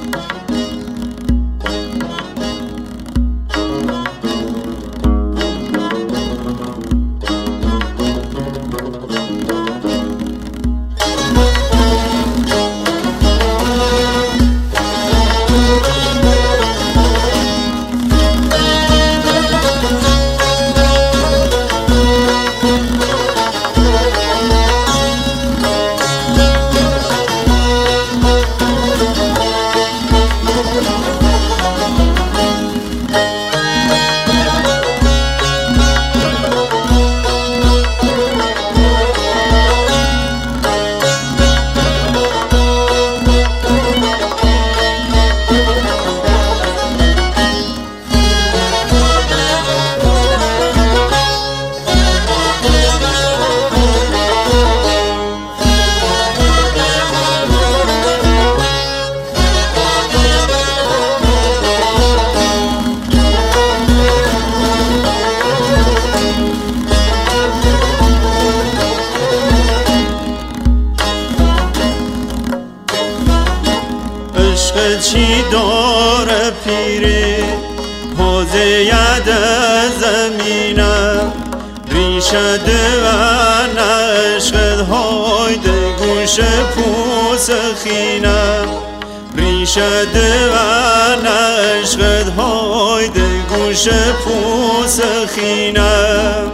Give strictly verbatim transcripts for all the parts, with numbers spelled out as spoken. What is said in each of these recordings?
عشق چی داره پیری حوزه ید زمینم ریشه دوان عشقت هایده گوش پوس خینم ریشه دوان عشقت هایده گوش پوس خینم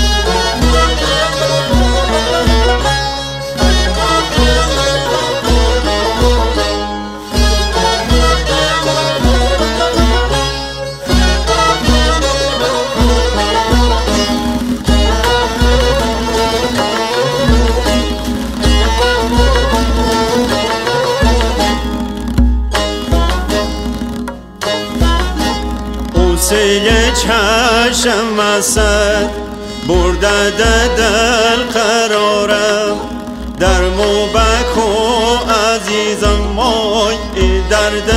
سیل چشم اسد برده دل قرارم در موبک و عزیزم مای درد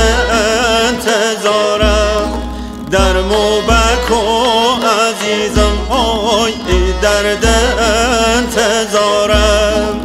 انتظارم در موبک و عزیزم مای درد انتظارم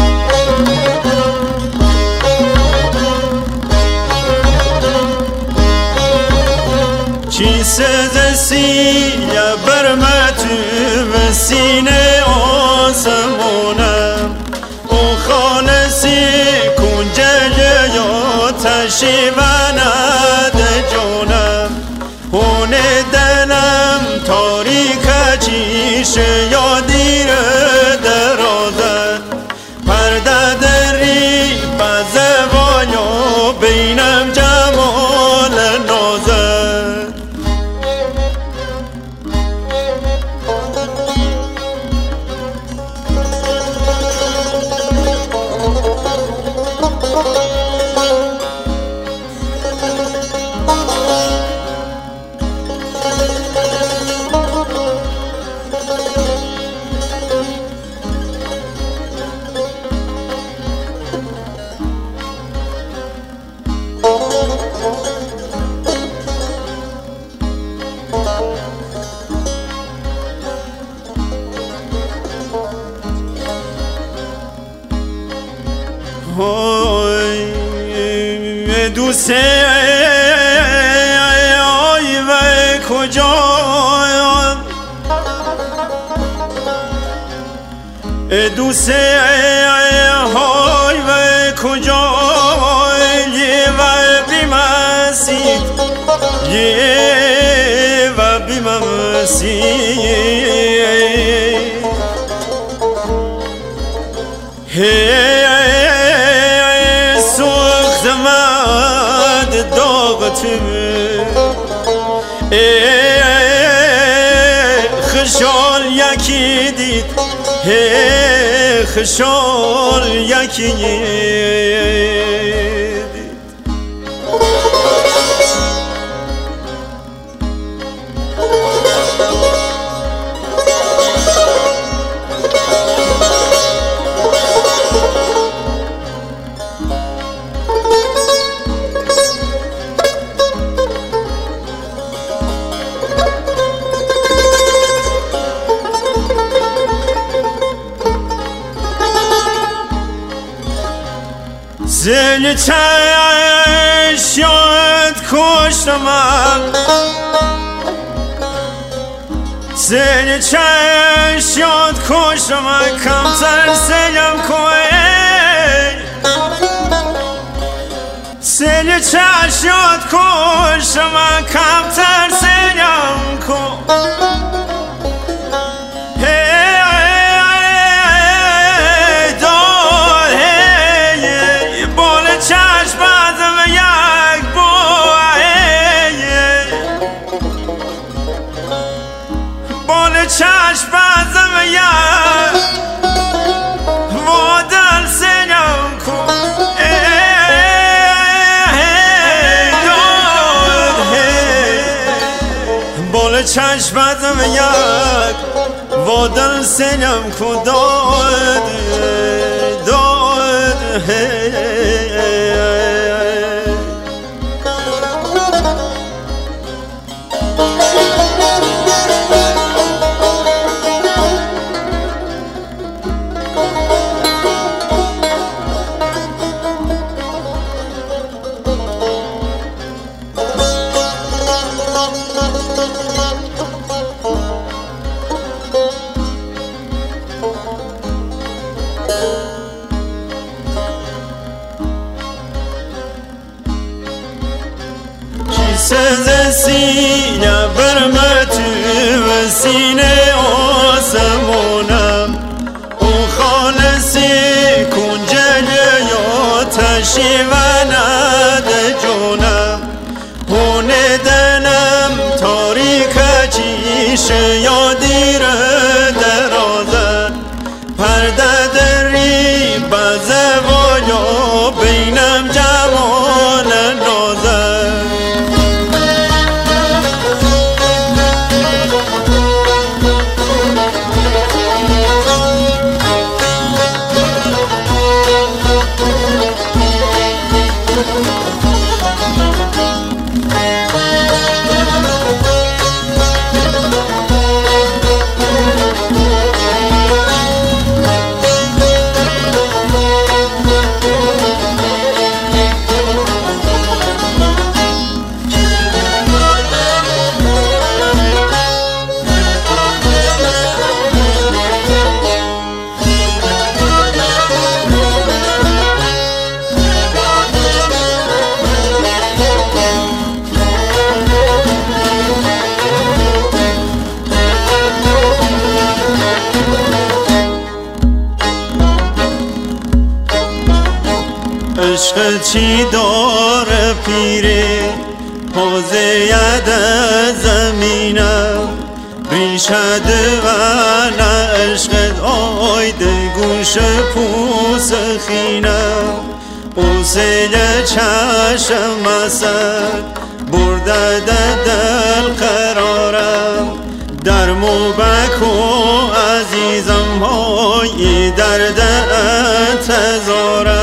چی سزسی برمتو و سینه آسمانم او خالصی کنجه یا تشیوند جانم هون دلم تاریک چیشه یا دیر درازد پرده دری بزوایا بینم جمال نازد های دوست آی و کجا دوست های و کجا یه و بیمسید یه و بیمسید خشال یکی دید خشال یکی دید زل چشم کشتم سیل چشیات کشتم کمتر سیلم کوه سیل چشیات کشتم کمتر سیلم کوه چشم بازم یا وادل سنم کو بال چشم بازم یک وادل سنم کو داد داد سز سینه برمت و سینه آسمانم او خالصی کنجل یا تشیوند جانم اون دلم تاریک چیش یا دیر درازد پرده دری بزه و یا بینم جمال نازد عشق چی داره پیره حوزه ید زمینم ریشه دوان عشق آیده گوش پوس خینم او سیل چشم اثر برده دل قرارم در موبکو عزیزم های درد انتظارم